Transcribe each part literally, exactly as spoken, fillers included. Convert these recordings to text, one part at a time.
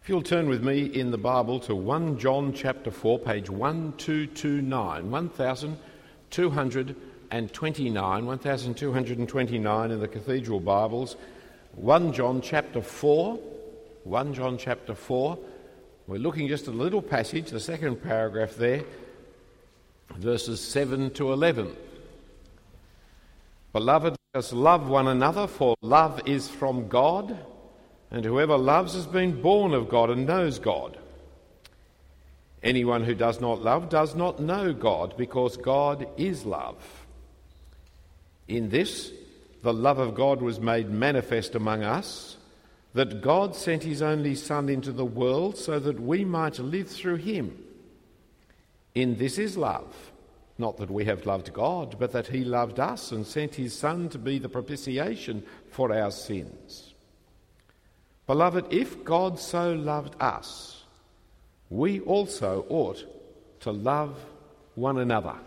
If you'll turn with me in the Bible to First John chapter four, page twelve twenty-nine, twelve twenty-nine, twelve twenty-nine in the Cathedral Bibles. First John chapter four, First John chapter four. We're looking just at a little passage, the second paragraph there, verses seven to eleven. Beloved, let us love one another, for love is from God, and whoever loves has been born of God and knows God. Anyone who does not love does not know God, because God is love. In this, the love of God was made manifest among us, that God sent his only Son into the world so that we might live through him. In this is love, not that we have loved God, but that he loved us and sent his Son to be the propitiation for our sins. Beloved, if God so loved us, we also ought to love one another.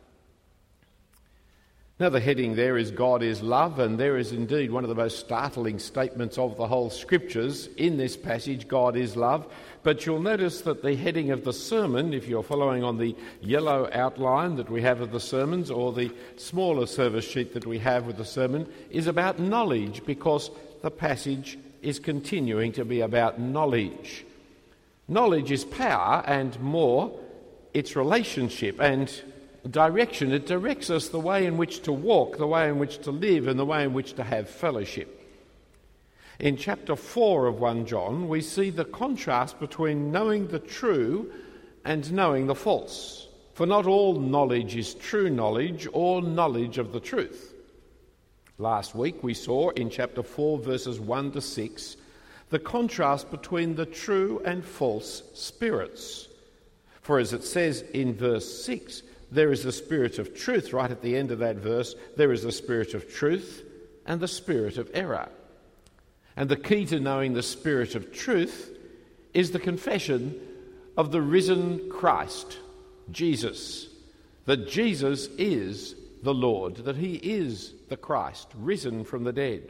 Now, the heading there is God is love, and there is indeed one of the most startling statements of the whole Scriptures in this passage, God is love. But you'll notice that the heading of the sermon, if you're following on the yellow outline that we have of the sermons, or the smaller service sheet that we have with the sermon, is about knowledge, because the passage is continuing to be about knowledge. Knowledge is power, and more, it's relationship and direction. It directs us the way in which to walk, the way in which to live, and the way in which to have fellowship. In chapter four of First John, we see the contrast between knowing the true and knowing the false. For not all knowledge is true knowledge or knowledge of the truth. Last week we saw in chapter four, verses one to six, the contrast between the true and false spirits. For as it says in verse six, there is the spirit of truth. Right at the end of that verse, there is the spirit of truth and the spirit of error. And the key to knowing the spirit of truth is the confession of the risen Christ, Jesus, that Jesus is the Lord, that he is the Christ, risen from the dead.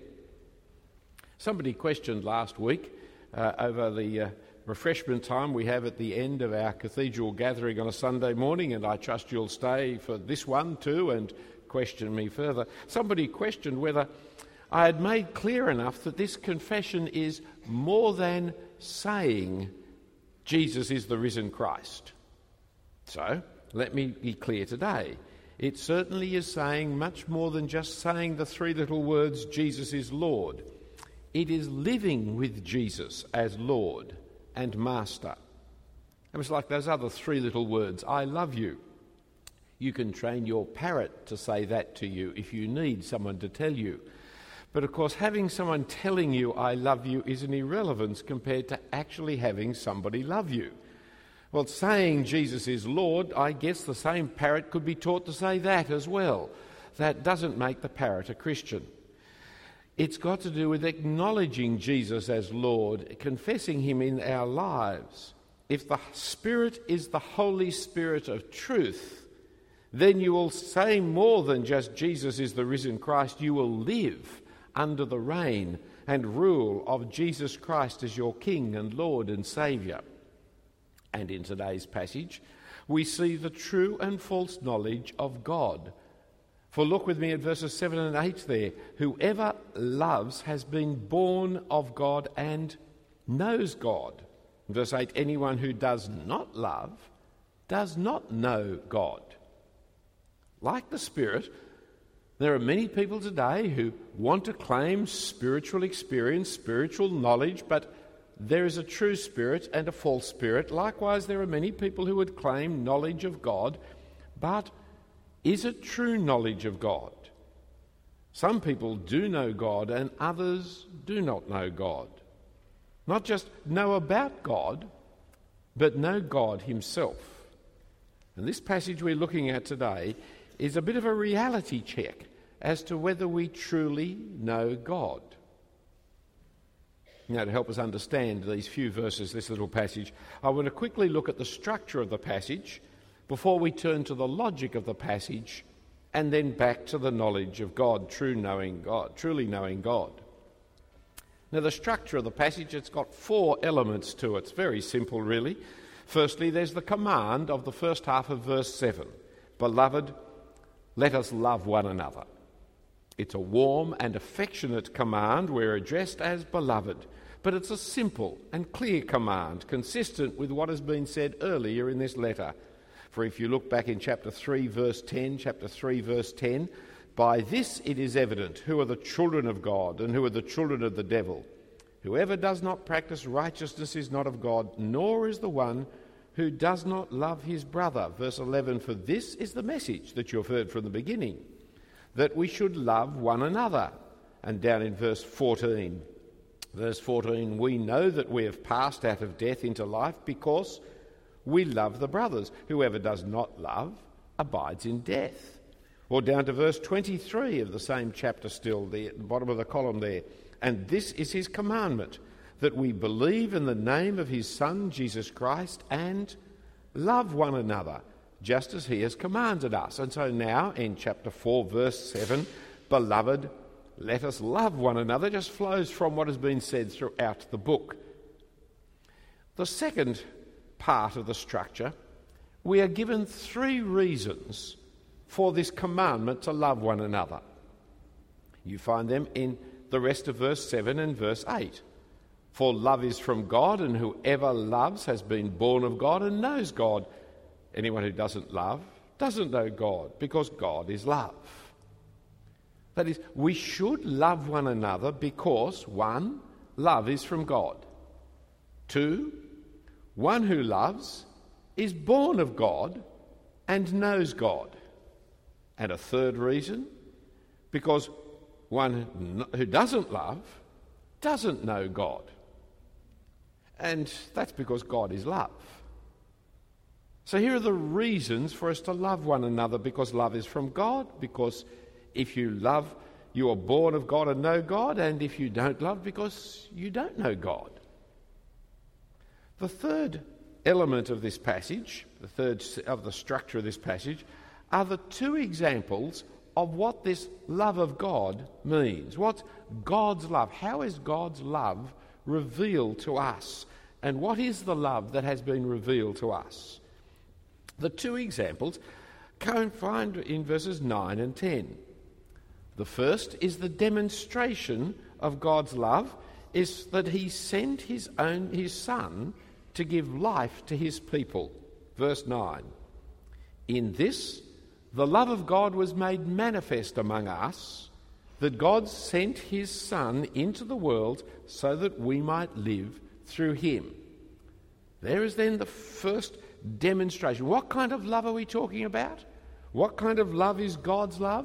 Somebody questioned last week uh, over the uh, refreshment time we have at the end of our cathedral gathering on a Sunday morning, and I trust you'll stay for this one too and question me further. Somebody questioned whether I had made clear enough that this confession is more than saying Jesus is the risen Christ. So, let me be clear today. It certainly is saying much more than just saying the three little words, Jesus is Lord. It is living with Jesus as Lord and Master. It was like those other three little words, I love you. You can train your parrot to say that to you if you need someone to tell you. But of course, having someone telling you I love you is an irrelevance compared to actually having somebody love you. Well, saying Jesus is Lord, I guess the same parrot could be taught to say that as well. That doesn't make the parrot a Christian. It's got to do with acknowledging Jesus as Lord, confessing him in our lives. If the Spirit is the Holy Spirit of truth, then you will say more than just Jesus is the risen Christ. You will live under the reign and rule of Jesus Christ as your King and Lord and Saviour. And in today's passage, we see the true and false knowledge of God. For look with me at verses seven and eight there. Whoever loves has been born of God and knows God. Verse eight, anyone who does not love does not know God. Like the Spirit, there are many people today who want to claim spiritual experience, spiritual knowledge, but there is a true spirit and a false spirit. Likewise, there are many people who would claim knowledge of God, but is it true knowledge of God? Some people do know God and others do not know God. Not just know about God, but know God himself. And this passage we're looking at today is a bit of a reality check as to whether we truly know God. Now, to help us understand these few verses, this little passage, I want to quickly look at the structure of the passage before we turn to the logic of the passage and then back to the knowledge of God, true knowing God, truly knowing God. Now, the structure of the passage, it's got four elements to it. It's very simple, really. Firstly, there's the command of the first half of verse seven. Beloved, let us love one another. It's a warm and affectionate command. We're addressed as beloved. But it's a simple and clear command, consistent with what has been said earlier in this letter. For if you look back in chapter three, verse ten, chapter three, verse ten, by this it is evident who are the children of God and who are the children of the devil. Whoever does not practice righteousness is not of God, nor is the one who does not love his brother. Verse eleven, for this is the message that you've heard from the beginning, that we should love one another. And down in verse fourteen, verse fourteen, we know that we have passed out of death into life because we love the brothers. Whoever does not love abides in death. Or down to verse twenty-three of the same chapter still, there at the bottom of the column there. And this is his commandment, that we believe in the name of his Son, Jesus Christ, and love one another, just as he has commanded us. And so now, in chapter four, verse seven, beloved, let us love one another, just flows from what has been said throughout the book. The second part of the structure, we are given three reasons for this commandment to love one another. You find them in the rest of verse seven and verse eight. For love is from God, and whoever loves has been born of God and knows God. Anyone who doesn't love doesn't know God, because God is love. That is, we should love one another because, one, love is from God. Two, one who loves is born of God and knows God. And a third reason, because one who doesn't love doesn't know God. And that's because God is love. So here are the reasons for us to love one another, because love is from God, because if you love, you are born of God and know God, and if you don't love, because you don't know God. The third element of this passage, the third of the structure of this passage, are the two examples of what this love of God means. What's God's love? How is God's love revealed to us? And what is the love that has been revealed to us? The two examples can find in verses nine and ten. The first is the demonstration of God's love, is that he sent his own his Son to give life to his people. Verse nine. In this, the love of God was made manifest among us, that God sent his Son into the world so that we might live through him. There is then the first demonstration. What kind of love are we talking about? What kind of love is God's love?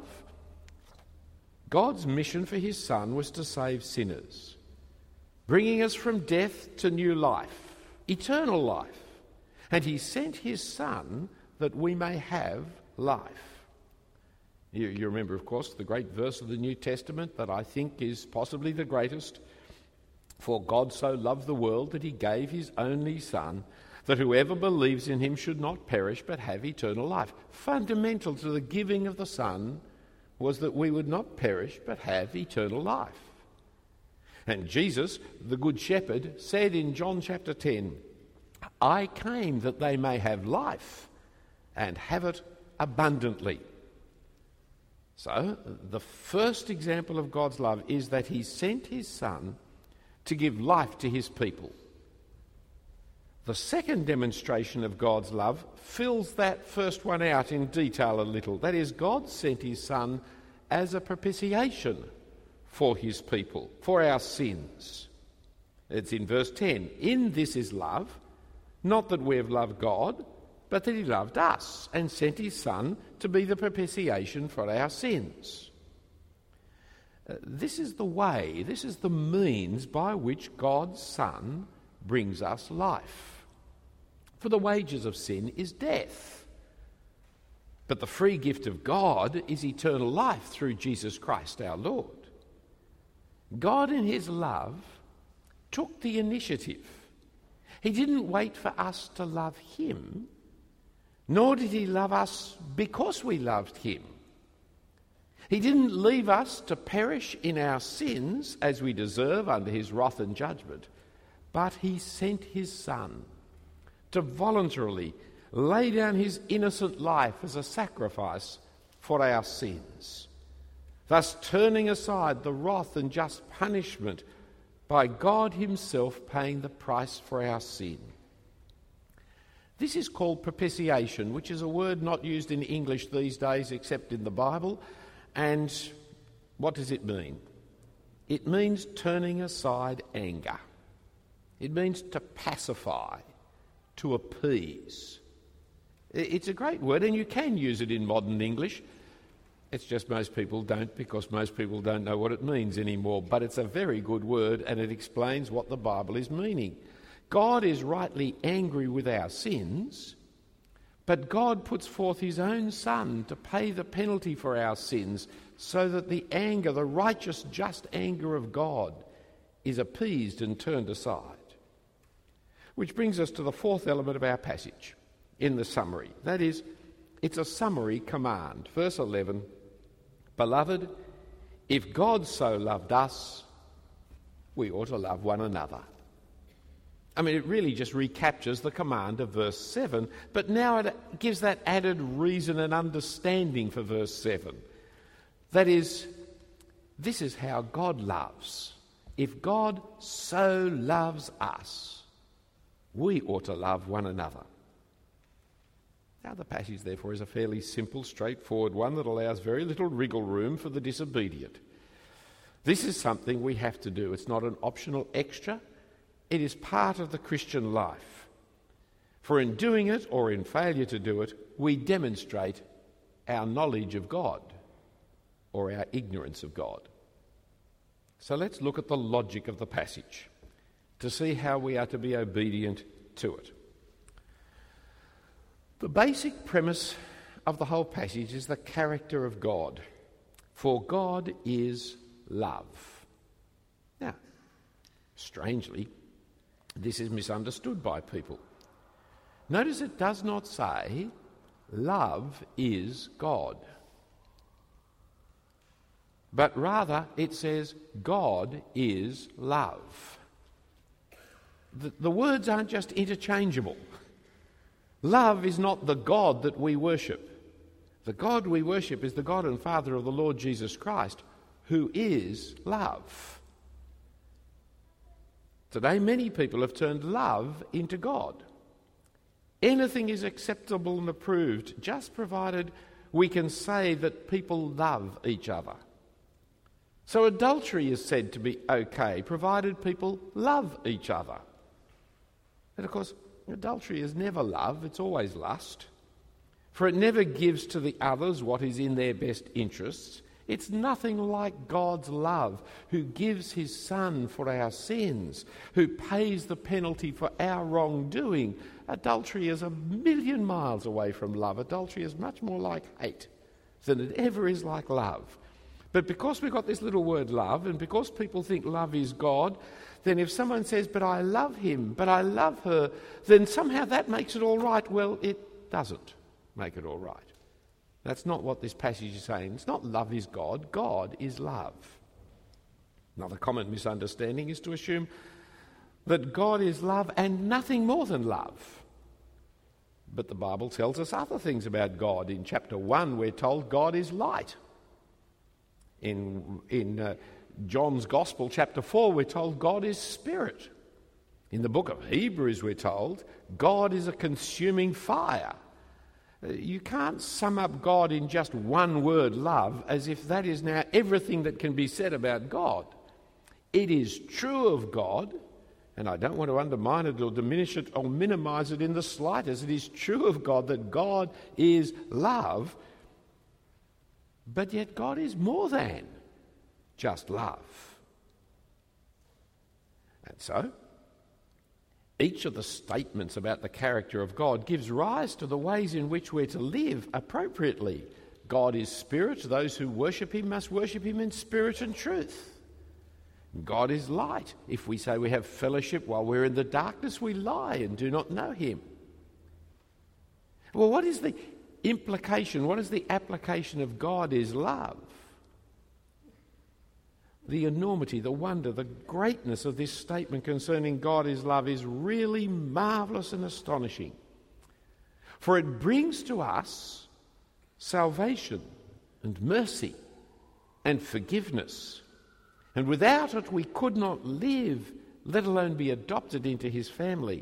God's mission for his Son was to save sinners, bringing us from death to new life, eternal life. And he sent his Son that we may have life. You, you remember, of course, the great verse of the New Testament that I think is possibly the greatest. For God so loved the world that he gave his only Son, that whoever believes in him should not perish but have eternal life. Fundamental to the giving of the Son was that we would not perish but have eternal life. And Jesus, the Good Shepherd, said in John chapter ten, I came that they may have life and have it abundantly. So, the first example of God's love is that he sent his Son to give life to his people. The second demonstration of God's love fills that first one out in detail a little. That is, God sent his Son as a propitiation for his people, for our sins. It's in verse ten. In this is love, not that we have loved God, but that he loved us and sent his Son to be the propitiation for our sins. Uh, this is the way, this is the means by which God's Son brings us life. For the wages of sin is death, but the free gift of God is eternal life through Jesus Christ our Lord. God in his love took the initiative. He didn't wait for us to love him, nor did he love us because we loved him. He didn't leave us to perish in our sins as we deserve under his wrath and judgment, but he sent his Son to voluntarily lay down his innocent life as a sacrifice for our sins, thus turning aside the wrath and just punishment by God himself paying the price for our sin. This is called propitiation, which is a word not used in English these days except in the Bible. And what does it mean? It means turning aside anger. It means to pacify, to appease. It's a great word, and you can use it in modern English. It's just most people don't, because most people don't know what it means anymore. But it's a very good word, and it explains what the Bible is meaning. God is rightly angry with our sins, but God puts forth his own Son to pay the penalty for our sins so that the anger, the righteous, just anger of God is appeased and turned aside. Which brings us to the fourth element of our passage in the summary. That is, it's a summary command. Verse eleven, Beloved, if God so loved us, we ought to love one another. I mean, it really just recaptures the command of verse seven, but now it gives that added reason and understanding for verse seven. That is, this is how God loves. If God so loves us, we ought to love one another. Now, the passage, therefore, is a fairly simple, straightforward one that allows very little wriggle room for the disobedient. This is something we have to do. It's not an optional extra. It is part of the Christian life. For in doing it, or in failure to do it, we demonstrate our knowledge of God or our ignorance of God. So let's look at the logic of the passage to see how we are to be obedient to it. The basic premise of the whole passage is the character of God. For God is love. Now, strangely, this is misunderstood by people. Notice it does not say, love is God. But rather it says, God is love. The, the words aren't just interchangeable. Love is not the God that we worship. The God we worship is the God and Father of the Lord Jesus Christ, who is love. Today, many people have turned love into God. Anything is acceptable and approved, just provided we can say that people love each other. So adultery is said to be okay, provided people love each other. And of course, adultery is never love, it's always lust. For it never gives to the others what is in their best interests. It's nothing like God's love, who gives his Son for our sins, who pays the penalty for our wrongdoing. Adultery is a million miles away from love. Adultery is much more like hate than it ever is like love. But because we've got this little word love, and because people think love is God, then if someone says, but I love him, but I love her, then somehow that makes it all right. Well, it doesn't make it all right. That's not what this passage is saying. It's not love is God. God is love. Another common misunderstanding is to assume that God is love and nothing more than love. But the Bible tells us other things about God. In chapter one, we're told God is light. In, in uh, John's Gospel, chapter four, we're told God is spirit. In the book of Hebrews, we're told God is a consuming fire. You can't sum up God in just one word, love, as if that is now everything that can be said about God. It is true of God, and I don't want to undermine it or diminish it or minimise it in the slightest. It is true of God that God is love, but yet God is more than just love. And so, each of the statements about the character of God gives rise to the ways in which we're to live appropriately. God is spirit. Those who worship him must worship him in spirit and truth. God is light. If we say we have fellowship while we're in the darkness, we lie and do not know him. Well, what is the implication? What is the application of God is love? the enormity, the wonder, the greatness of this statement concerning God is love is really marvellous and astonishing. For it brings to us salvation and mercy and forgiveness. And without it we could not live, let alone be adopted into his family.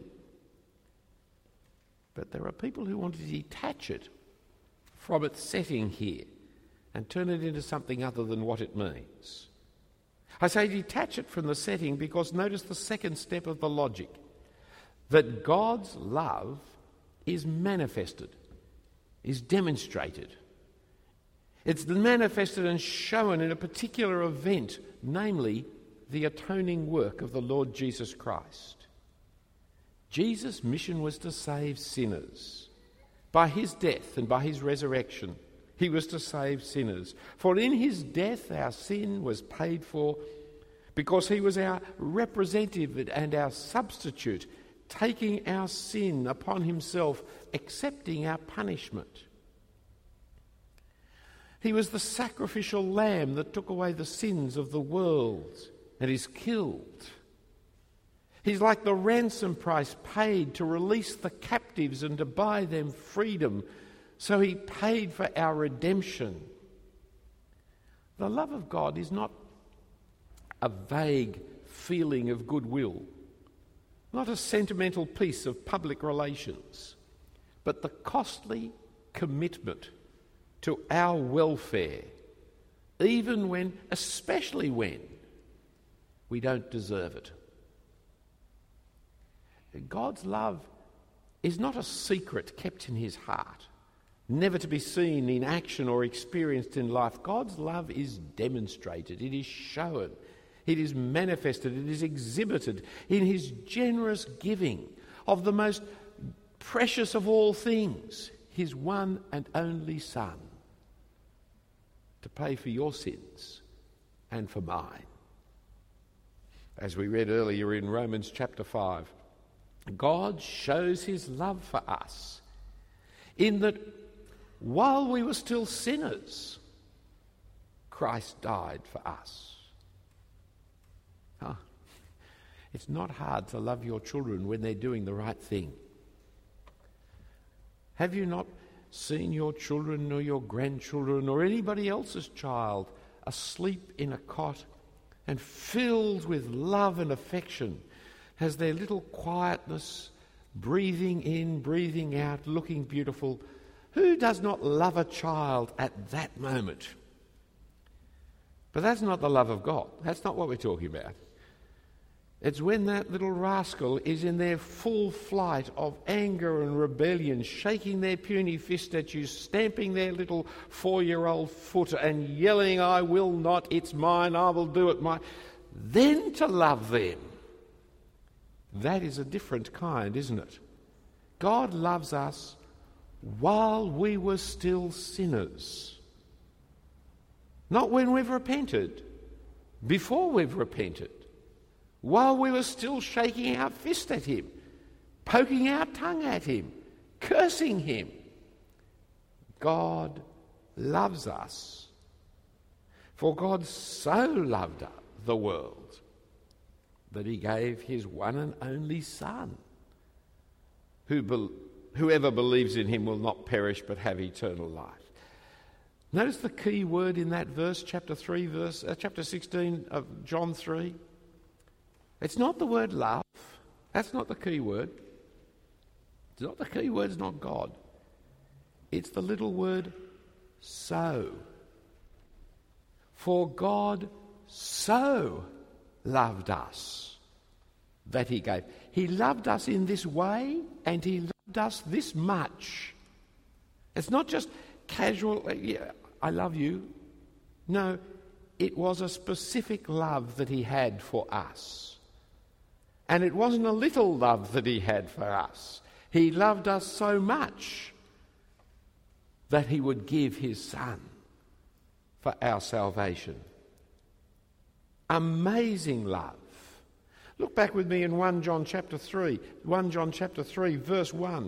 But there are people who want to detach it from its setting here and turn it into something other than what it means. I say detach it from the setting because notice the second step of the logic, that God's love is manifested, is demonstrated. It's manifested and shown in a particular event, namely the atoning work of the Lord Jesus Christ. Jesus' mission was to save sinners. By his death and by his resurrection, he was to save sinners. For in his death our sin was paid for because he was our representative and our substitute, taking our sin upon himself, accepting our punishment. He was the sacrificial lamb that took away the sins of the world and is killed. He's like the ransom price paid to release the captives and to buy them freedom. So he paid for our redemption. The love of God is not a vague feeling of goodwill, not a sentimental piece of public relations, but the costly commitment to our welfare, even when, especially when, we don't deserve it. God's love is not a secret kept in his heart, never to be seen in action or experienced in life. God's love is demonstrated, it is shown, it is manifested, it is exhibited in his generous giving of the most precious of all things, his one and only Son, to pay for your sins and for mine. As we read earlier in Romans chapter five, God shows his love for us in that while we were still sinners, Christ died for us. Huh? It's not hard to love your children when they're doing the right thing. Have you not seen your children or your grandchildren or anybody else's child asleep in a cot and filled with love and affection, has their little quietness, breathing in, breathing out, looking beautiful? Who does not love a child at that moment? But that's not the love of God. That's not what we're talking about. It's when that little rascal is in their full flight of anger and rebellion, shaking their puny fist at you, stamping their little four-year-old foot and yelling, "I will not, it's mine, I will do it mine." Then to love them. That is a different kind, isn't it? God loves us while we were still sinners. Not when we've repented, before we've repented. While we were still shaking our fist at him, poking our tongue at him, cursing him. God loves us. For God so loved the world that he gave his one and only Son. Who be, whoever believes in him will not perish but have eternal life. Notice the key word in that verse, chapter three, verse uh, chapter sixteen of John three. It's not the word love. That's not the key word. It's not the key word. It's not God. It's the little word so. For God so loved us that he gave. He loved us in this way and he loved us this much. It's not just casual, yeah, I love you. No, it was a specific love that he had for us. And it wasn't a little love that he had for us. He loved us so much that he would give his Son for our salvation. Amazing love. Look back with me in First John chapter three. First John chapter three, verse one.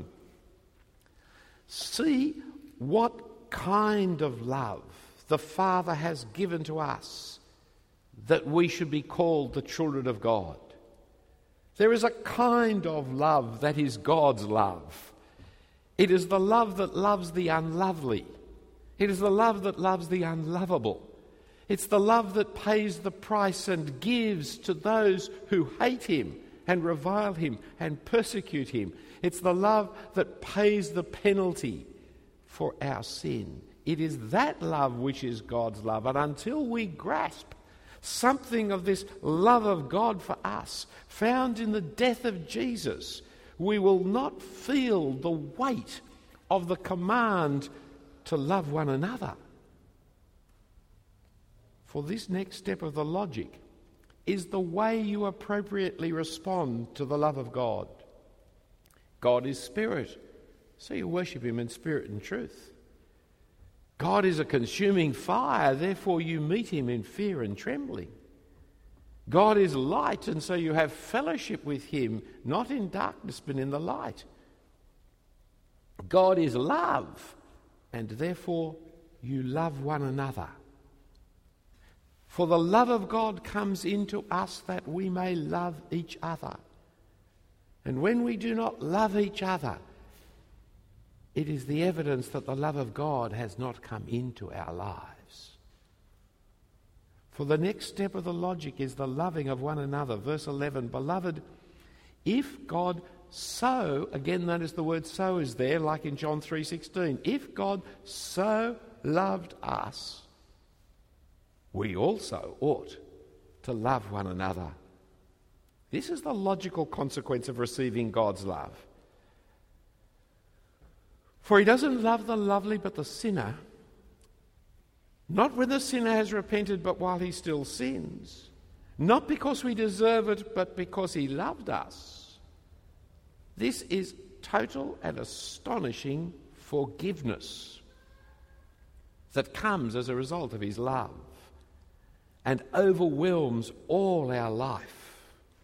See what kind of love the Father has given to us, that we should be called the children of God. There is a kind of love that is God's love. It is the love that loves the unlovely. It is the love that loves the unlovable. It's the love that pays the price and gives to those who hate him and revile him and persecute him. It's the love that pays the penalty for our sin. It is that love which is God's love. And until we grasp something of this love of God for us, found in the death of Jesus, we will not feel the weight of the command to love one another. For this next step of the logic is the way you appropriately respond to the love of God. God is spirit, so you worship him in spirit and truth. God is a consuming fire, therefore you meet him in fear and trembling. God is light, and so you have fellowship with him, not in darkness but in the light. God is love, and therefore you love one another. For the love of God comes into us that we may love each other. And when we do not love each other, it is the evidence that the love of God has not come into our lives. For the next step of the logic is the loving of one another. Verse eleven, beloved, if God so, again notice the word so is there, like in John three sixteen, if God so loved us, we also ought to love one another. This is the logical consequence of receiving God's love. For he doesn't love the lovely but the sinner, not when the sinner has repented but while he still sins, not because we deserve it but because he loved us. This is total and astonishing forgiveness that comes as a result of his love and overwhelms all our life,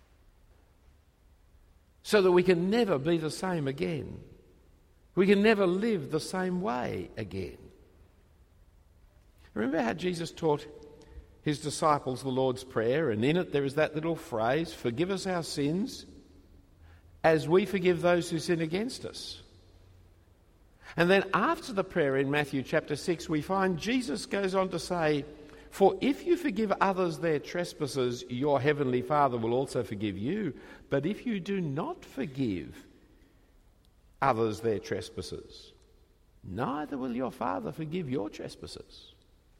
so that we can never be the same again. We can never live the same way again. Remember how Jesus taught his disciples the Lord's Prayer, and in it there is that little phrase, forgive us our sins as we forgive those who sin against us. And then after the prayer in Matthew chapter six, we find Jesus goes on to say, for if you forgive others their trespasses, your heavenly Father will also forgive you. But if you do not forgive others their trespasses, neither will your Father forgive your trespasses.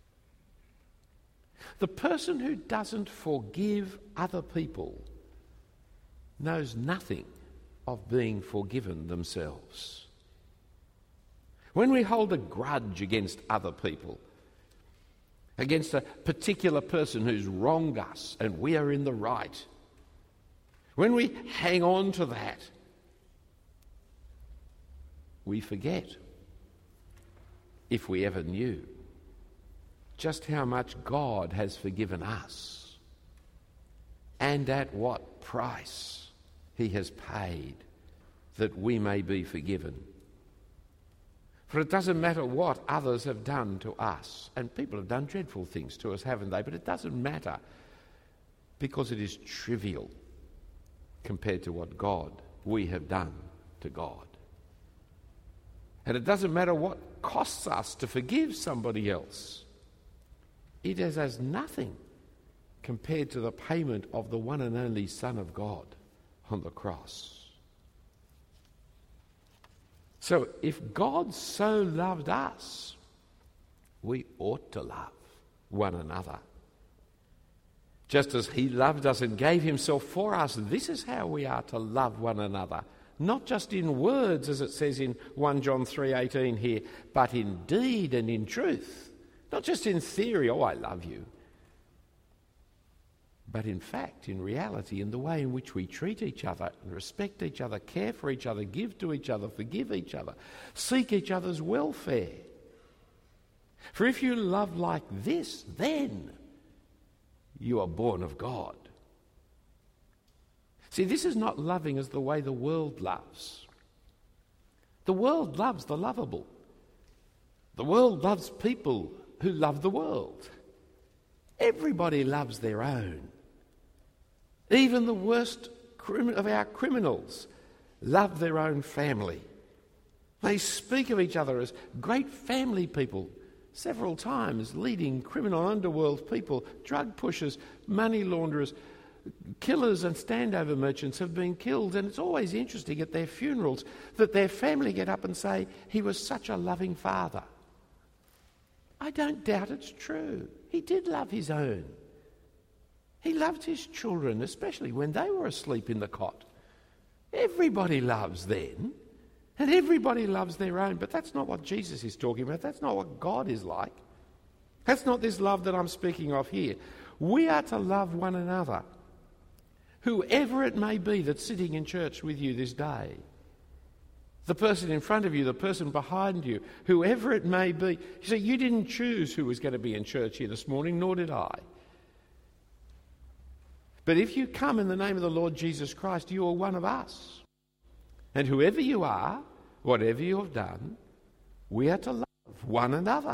The person who doesn't forgive other people knows nothing of being forgiven themselves. When we hold a grudge against other people, against a particular person who's wronged us and we are in the right, when we hang on to that, we forget, if we ever knew, just how much God has forgiven us and at what price he has paid that we may be forgiven. For it doesn't matter what others have done to us, and people have done dreadful things to us, haven't they? But it doesn't matter, because it is trivial compared to what God, we have done to God. And it doesn't matter what costs us to forgive somebody else. It is as nothing compared to the payment of the one and only Son of God on the cross. So if God so loved us, we ought to love one another. Just as he loved us and gave himself for us, this is how we are to love one another. Not just in words, as it says in First John three eighteen here, but in deed and in truth. Not just in theory, oh, I love you. But in fact, in reality, in the way in which we treat each other, respect each other, care for each other, give to each other, forgive each other, seek each other's welfare. For if you love like this, then you are born of God. See, this is not loving as the way the world loves. The world loves the lovable. The world loves people who love the world. Everybody loves their own. Even the worst of our criminals love their own family. They speak of each other as great family people several times, leading criminal underworld people, drug pushers, money launderers, killers and standover merchants have been killed. And it's always interesting at their funerals that their family get up and say, he was such a loving father. I don't doubt it's true. He did love his own. He loved his children, especially when they were asleep in the cot. Everybody loves then, and everybody loves their own, but that's not what Jesus is talking about. That's not what God is like. That's not this love that I'm speaking of here. We are to love one another, whoever it may be that's sitting in church with you this day. The person in front of you, the person behind you, whoever it may be. You see, you didn't choose who was going to be in church here this morning, nor did I. But if you come in the name of the Lord Jesus Christ, you are one of us. And whoever you are, whatever you have done, we are to love one another.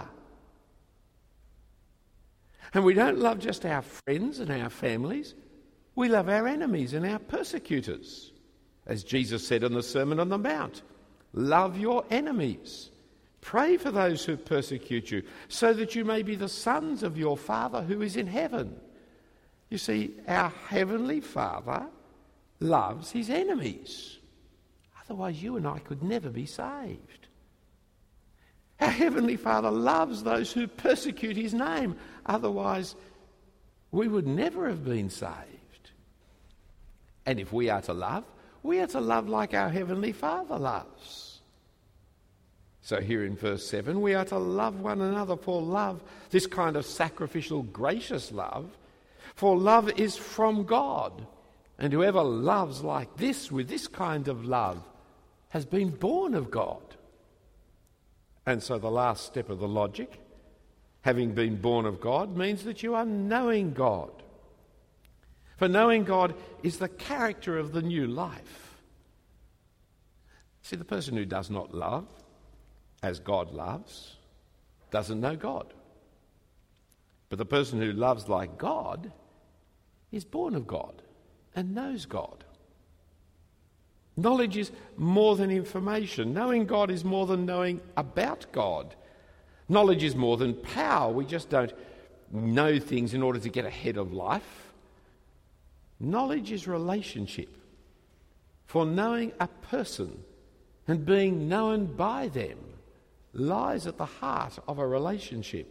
And we don't love just our friends and our families. We love our enemies and our persecutors. As Jesus said in the Sermon on the Mount, love your enemies. Pray for those who persecute you, so that you may be the sons of your Father who is in heaven. You see, our Heavenly Father loves his enemies. Otherwise, you and I could never be saved. Our Heavenly Father loves those who persecute his name. Otherwise, we would never have been saved. And if we are to love, we are to love like our Heavenly Father loves. So here in verse seven, we are to love one another, for love, this kind of sacrificial, gracious love, for love is from God, and whoever loves like this, with this kind of love, has been born of God. And so the last step of the logic, having been born of God, means that you are knowing God. For knowing God is the character of the new life. See, the person who does not love as God loves doesn't know God. But the person who loves like God is born of God and knows God. Knowledge is more than information. Knowing God is more than knowing about God. Knowledge is more than power. We just don't know things in order to get ahead of life. Knowledge is relationship. For knowing a person and being known by them lies at the heart of a relationship.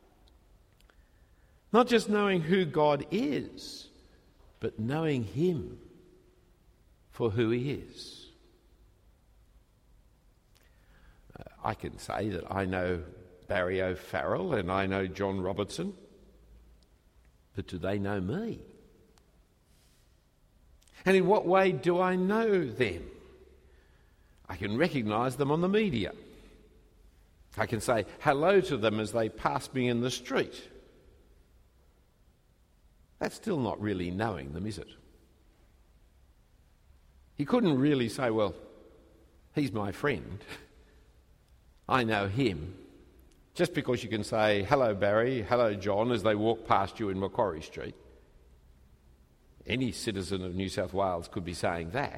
Not just knowing who God is, but knowing him for who he is. Uh, I can say that I know Barry O'Farrell and I know John Robertson, but do they know me? And in what way do I know them? I can recognise them on the media. I can say hello to them as they pass me in the street. That's still not really knowing them, is it? You couldn't really say, well, he's my friend. I know him. Just because you can say, hello, Barry, hello, John, as they walk past you in Macquarie Street. Any citizen of New South Wales could be saying that.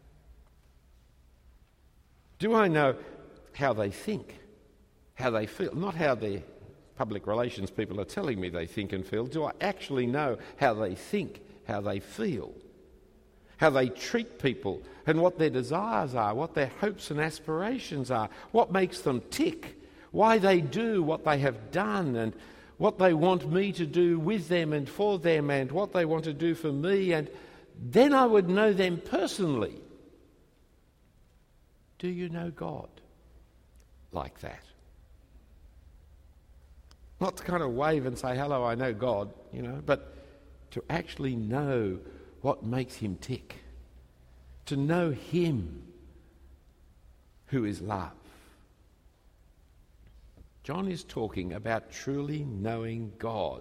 Do I know how they think, how they feel? Not how their public relations people are telling me they think and feel. Do I actually know how they think, how they feel, how they treat people, and what their desires are, what their hopes and aspirations are, what makes them tick, why they do what they have done, and what they want me to do with them and for them, and what they want to do for me, and then I would know them personally. Do you know God like that? Not to kind of wave and say, hello, I know God, you know, but to actually know what makes him tick. To know him who is love. John is talking about truly knowing God,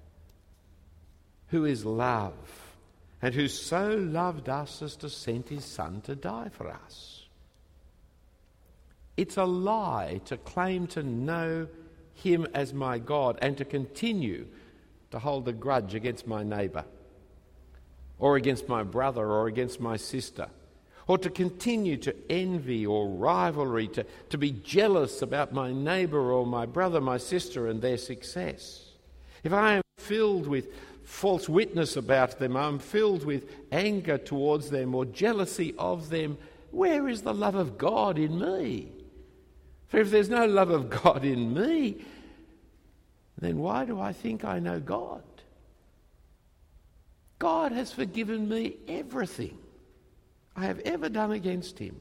who is love, and who so loved us as to send his Son to die for us. It's a lie to claim to know him as my God and to continue to hold a grudge against my neighbour, or against my brother, or against my sister, or to continue to envy or rivalry, to, to be jealous about my neighbour or my brother, my sister and their success. If I am filled with false witness about them, I'm filled with anger towards them or jealousy of them, where is the love of God in me? For if there's no love of God in me, then why do I think I know God? God has forgiven me everything I have ever done against him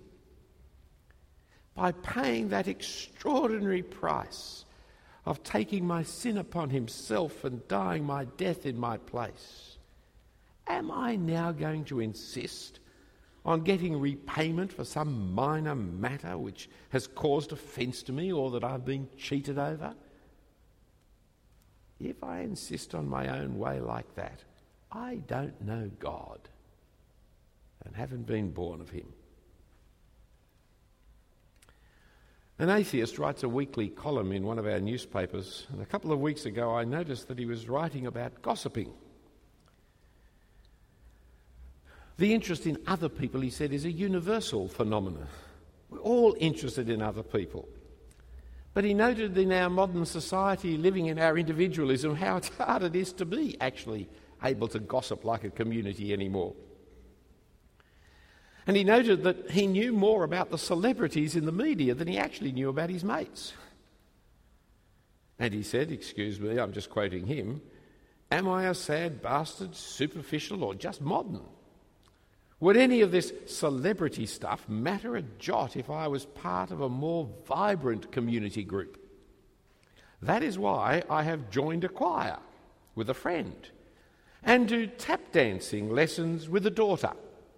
by paying that extraordinary price of taking my sin upon himself and dying my death in my place. Am I now going to insist on getting repayment for some minor matter which has caused offence to me or that I've been cheated over? If I insist on my own way like that, I don't know God and haven't been born of him. An atheist writes a weekly column in one of our newspapers, and a couple of weeks ago I noticed that he was writing about gossiping. The interest in other people, he said, is a universal phenomenon. We're all interested in other people. But he noted in our modern society, living in our individualism, how hard it is to be actually able to gossip like a community anymore. And he noted that he knew more about the celebrities in the media than he actually knew about his mates. And he said, excuse me, I'm just quoting him, "Am I a sad bastard, superficial or just modern? Would any of this celebrity stuff matter a jot if I was part of a more vibrant community group? That is why I have joined a choir with a friend and do tap dancing lessons with a daughter."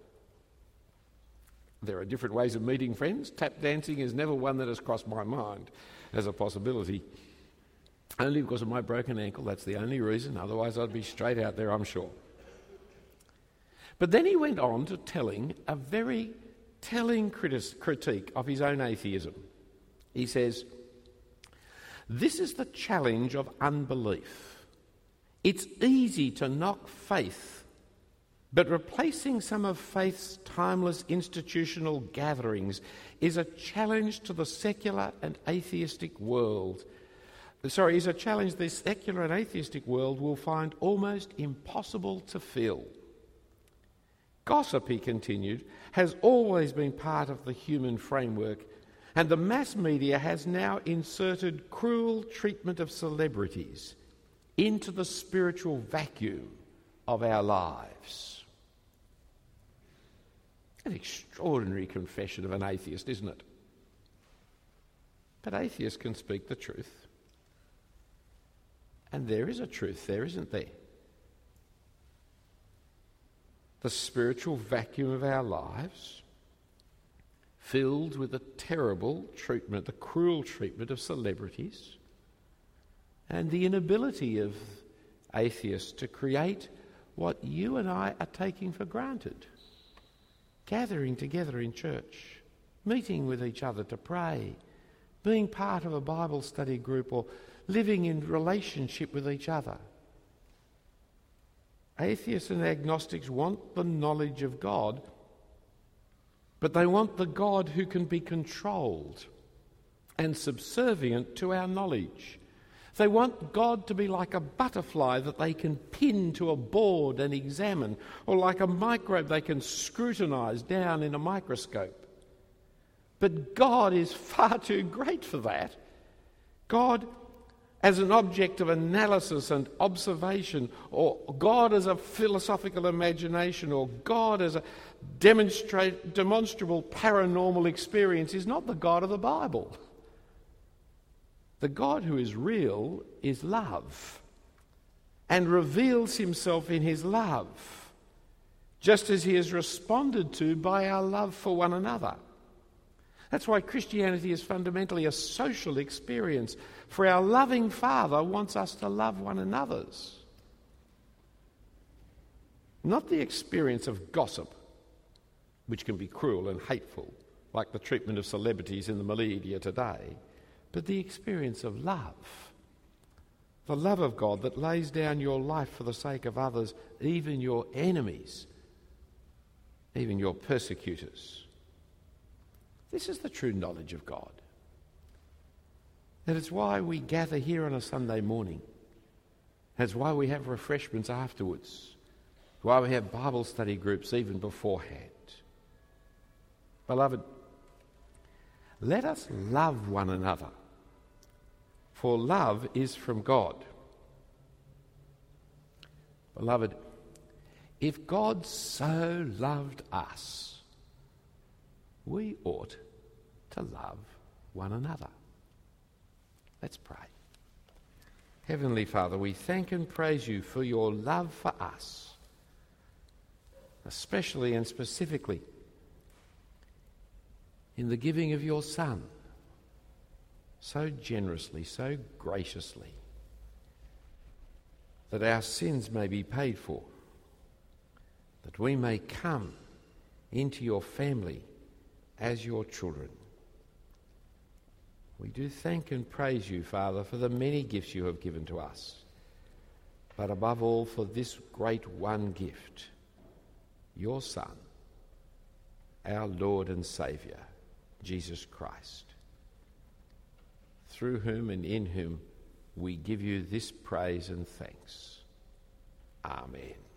There are different ways of meeting friends. Tap dancing is never one that has crossed my mind as a possibility. Only because of my broken ankle, that's the only reason. Otherwise I'd be straight out there, I'm sure. But then he went on to telling a very telling critis- critique of his own atheism. He says, "This is the challenge of unbelief. It's easy to knock faith, but replacing some of faith's timeless institutional gatherings is a challenge to the secular and atheistic world. Sorry, is a challenge the secular and atheistic world will find almost impossible to fill. Gossip," he continued, "has always been part of the human framework, and the mass media has now inserted cruel treatment of celebrities into the spiritual vacuum of our lives." An extraordinary confession of an atheist, isn't it? But atheists can speak the truth. And there is a truth there, isn't there? The spiritual vacuum of our lives, filled with the terrible treatment, the cruel treatment of celebrities, and the inability of atheists to create what you and I are taking for granted. Gathering together in church, meeting with each other to pray, being part of a Bible study group, or living in relationship with each other. Atheists and agnostics want the knowledge of God, but they want the God who can be controlled and subservient to our knowledge. They want God to be like a butterfly that they can pin to a board and examine, or like a microbe they can scrutinise down in a microscope. But God is far too great for that. God as an object of analysis and observation, or God as a philosophical imagination, or God as a demonstrate, demonstrable paranormal experience is not the God of the Bible. The God who is real is love and reveals himself in his love, just as he is responded to by our love for one another. That's why Christianity is fundamentally a social experience, for our loving Father wants us to love one another's. Not the experience of gossip, which can be cruel and hateful, like the treatment of celebrities in the media today, but the experience of love. The love of God that lays down your life for the sake of others, even your enemies, even your persecutors. This is the true knowledge of God. That is why we gather here on a Sunday morning. That's why we have refreshments afterwards. Why we have Bible study groups even beforehand. Beloved, let us love one another, for love is from God. Beloved, if God so loved us, we ought to love one another. Let's pray. Heavenly Father, we thank and praise you for your love for us, especially and specifically in the giving of your Son, so generously, so graciously, that our sins may be paid for, that we may come into your family as your children. We do thank and praise you, Father, for the many gifts you have given to us, but above all for this great one gift, your Son, our Lord and Saviour, Jesus Christ, through whom and in whom we give you this praise and thanks. Amen.